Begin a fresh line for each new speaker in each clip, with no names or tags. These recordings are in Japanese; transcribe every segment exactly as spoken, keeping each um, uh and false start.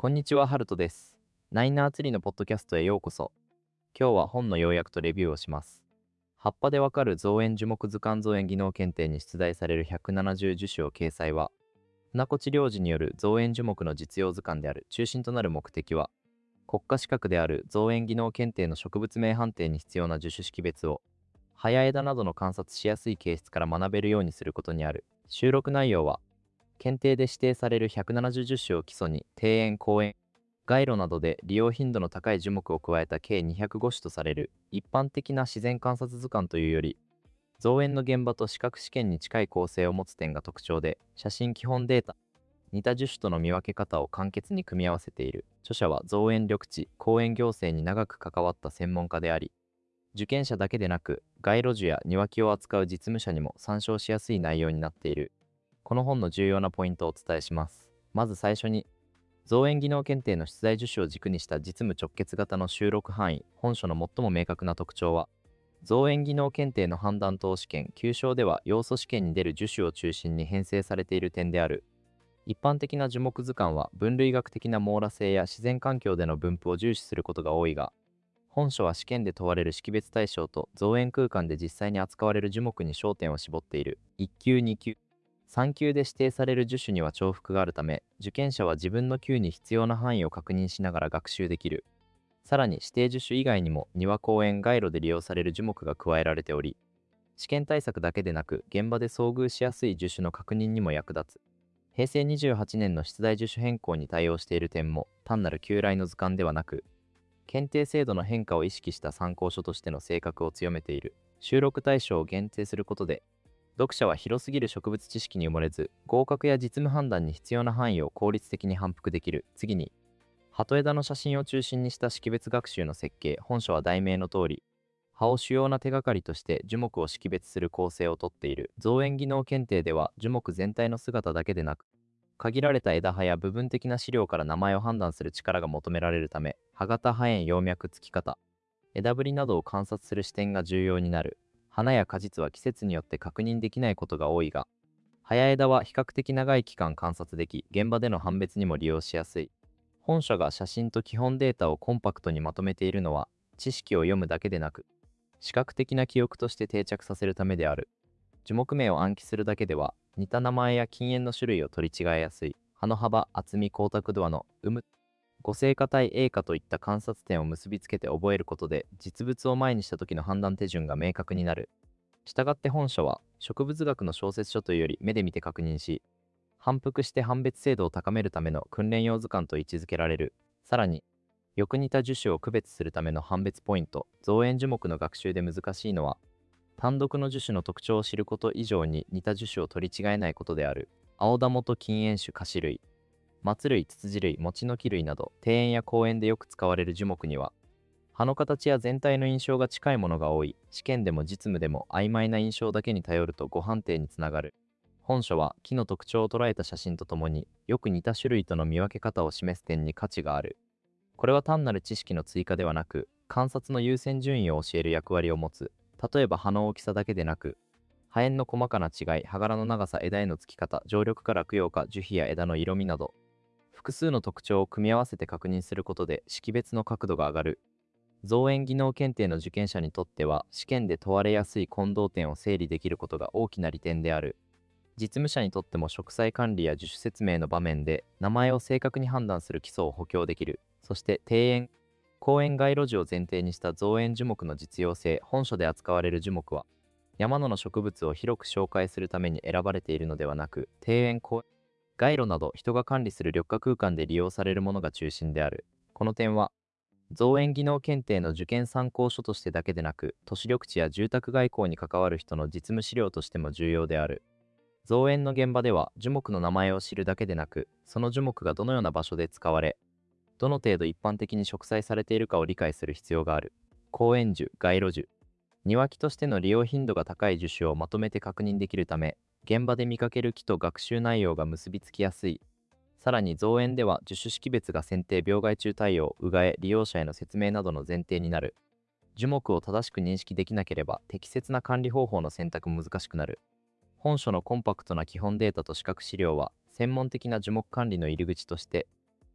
こんにちは、ハルトです。ナイナー釣りのポッドキャストへようこそ。今日は本の要約とレビューをします。葉っぱでわかる造園樹木図鑑造園技能検定に出題されるひゃくななじゅう樹種を掲載は、船越良二による造園樹木の実用図鑑である。中心となる目的は、国家資格である造園技能検定の植物名判定に必要な樹種識別を、葉や枝などの観察しやすい形質から学べるようにすることにある。収録内容は、検定で指定されるひゃくななじゅう樹種を基礎に庭園公園街路などで利用頻度の高い樹木を加えた計にひゃくご種とされる一般的な自然観察図鑑というより、造園の現場と資格試験に近い構成を持つ点が特徴で、写真基本データ、似た樹種との見分け方を簡潔に組み合わせている。著者は造園緑地公園行政に長く関わった専門家であり、受験者だけでなく街路樹や庭木を扱う実務者にも参照しやすい内容になっている。この本の重要なポイントをお伝えします。まず最初に、造園技能検定の出題樹種を軸にした実務直結型の収録範囲。本書の最も明確な特徴は、造園技能検定の判断等試験きゅう章では要素試験に出る樹種を中心に編成されている点である。一般的な樹木図鑑は分類学的な網羅性や自然環境での分布を重視することが多いが、本書は試験で問われる識別対象と造園空間で実際に扱われる樹木に焦点を絞っている。いっ級に級さん級で指定される樹種には重複があるため、受験者は自分の級に必要な範囲を確認しながら学習できる。さらに指定樹種以外にも庭公園街路で利用される樹木が加えられており、試験対策だけでなく現場で遭遇しやすい樹種の確認にも役立つ。平成にじゅうはちねんの出題樹種変更に対応している点も単なる旧来の図鑑ではなく、検定制度の変化を意識した参考書としての性格を強めている。収録対象を限定することで、読者は広すぎる植物知識に埋もれず、合格や実務判断に必要な範囲を効率的に反復できる。次に、葉と枝の写真を中心にした識別学習の設計。本書は題名の通り、葉を主要な手がかりとして樹木を識別する構成をとっている。造園技能検定では樹木全体の姿だけでなく、限られた枝葉や部分的な資料から名前を判断する力が求められるため、葉型、葉縁、葉脈、つき方、枝ぶりなどを観察する視点が重要になる。花や果実は季節によって確認できないことが多いが、葉や枝は比較的長い期間観察でき、現場での判別にも利用しやすい。本書が写真と基本データをコンパクトにまとめているのは、知識を読むだけでなく、視覚的な記憶として定着させるためである。樹木名を暗記するだけでは、似た名前や禁煙の種類を取り違えやすい。葉の幅、厚み、光沢度合の有無、五成果対栄果といった観察点を結びつけて覚えることで、実物を前にした時の判断手順が明確になる。したがって本書は、植物学の小説書というより目で見て確認し、反復して判別精度を高めるための訓練用図鑑と位置づけられる。さらに、よく似た樹種を区別するための判別ポイント。造園樹木の学習で難しいのは、単独の樹種の特徴を知ること以上に似た樹種を取り違えないことである。青玉と禁煙種、菓子類、松類、ツツジ類、餅の木類など庭園や公園でよく使われる樹木には、葉の形や全体の印象が近いものが多い。試験でも実務でも曖昧な印象だけに頼ると誤判定につながる。本書は木の特徴を捉えた写真とともに、よく似た種類との見分け方を示す点に価値がある。これは単なる知識の追加ではなく、観察の優先順位を教える役割を持つ。例えば葉の大きさだけでなく、葉縁の細かな違い、葉柄の長さ、枝へのつき方、常緑か落葉か、樹皮や枝の色味など、複数の特徴を組み合わせて確認することで識別の角度が上がる。造園技能検定の受験者にとっては、試験で問われやすい混同点を整理できることが大きな利点である。実務者にとっても植栽管理や樹種説明の場面で名前を正確に判断する基礎を補強できる。そして庭園、公園街路樹を前提にした造園樹木の実用性。本書で扱われる樹木は、山野の植物を広く紹介するために選ばれているのではなく、庭園、公園、街路など人が管理する緑化空間で利用されるものが中心である。この点は、造園技能検定の受験参考書としてだけでなく、都市緑地や住宅外交に関わる人の実務資料としても重要である。造園の現場では樹木の名前を知るだけでなく、その樹木がどのような場所で使われ、どの程度一般的に植栽されているかを理解する必要がある。公園樹、街路樹、庭木としての利用頻度が高い樹種をまとめて確認できるため、現場で見かける木と学習内容が結びつきやすい。さらに造園では樹種識別が選定、病害虫対応、うがえ、利用者への説明などの前提になる。樹木を正しく認識できなければ適切な管理方法の選択も難しくなる。本書のコンパクトな基本データと視覚資料は、専門的な樹木管理の入り口として、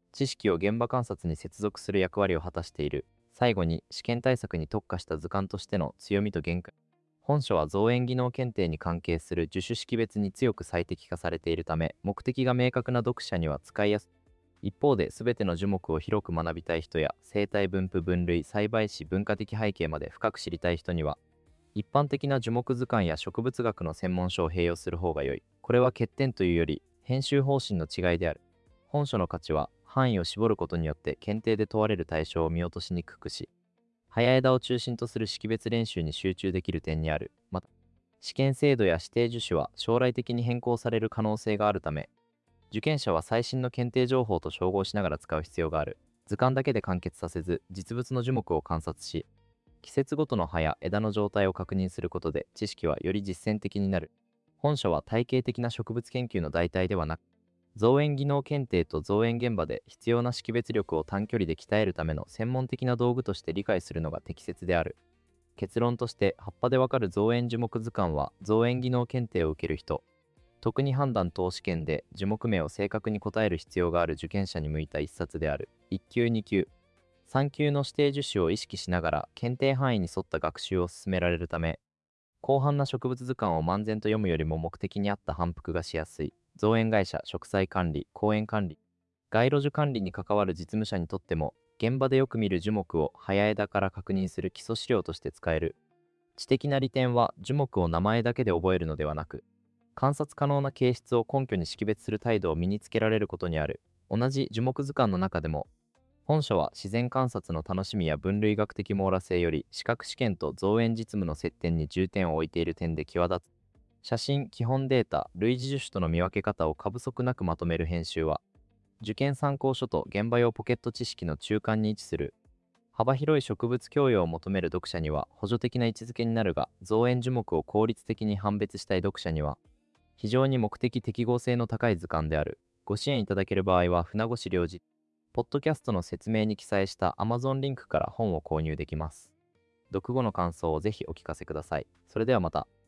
知識を現場観察に接続する役割を果たしている。最後に、試験対策に特化した図鑑としての強みと限界。本書は造園技能検定に関係する助手識別に強く最適化されているため、目的が明確な読者には使いやすい。一方で、全ての樹木を広く学びたい人や、生態分布分類、栽培史、文化的背景まで深く知りたい人には、一般的な樹木図鑑や植物学の専門書を併用する方が良い。これは欠点というより、編集方針の違いである。本書の価値は、範囲を絞ることによって検定で問われる対象を見落としにくくし、早枝を中心とする識別練習に集中できる点にある。また、試験制度や指定助手は将来的に変更される可能性があるため、受験者は最新の検定情報と照合しながら使う必要がある。図鑑だけで完結させず、実物の樹木を観察し、季節ごとの葉や枝の状態を確認することで知識はより実践的になる。本書は体系的な植物研究の代替ではなく、造園技能検定と造園現場で必要な識別力を短距離で鍛えるための専門的な道具として理解するのが適切である。結論として、葉っぱでわかる造園樹木図鑑は造園技能検定を受ける人、特に判断等試験で樹木名を正確に答える必要がある受験者に向いた一冊である。いっ級に級さん級の指定助手を意識しながら検定範囲に沿った学習を進められるため、広範な植物図鑑を漫然と読むよりも目的に合った反復がしやすい。造園会社、植栽管理、公園管理、街路樹管理に関わる実務者にとっても、現場でよく見る樹木を早枝から確認する基礎資料として使える。知的な利点は、樹木を名前だけで覚えるのではなく、観察可能な形質を根拠に識別する態度を身につけられることにある。同じ樹木図鑑の中でも、本書は自然観察の楽しみや分類学的網羅性より資格試験と造園実務の接点に重点を置いている点で際立つ。写真、基本データ、類似樹種との見分け方を過不足なくまとめる編集は、受験参考書と現場用ポケット知識の中間に位置する。幅広い植物教養を求める読者には補助的な位置づけになるが、造園樹木を効率的に判別したい読者には、非常に目的適合性の高い図鑑である。ご支援いただける場合は、船越良二、ポッドキャストの説明に記載した Amazon リンクから本を購入できます。読後の感想をぜひお聞かせください。それではまた。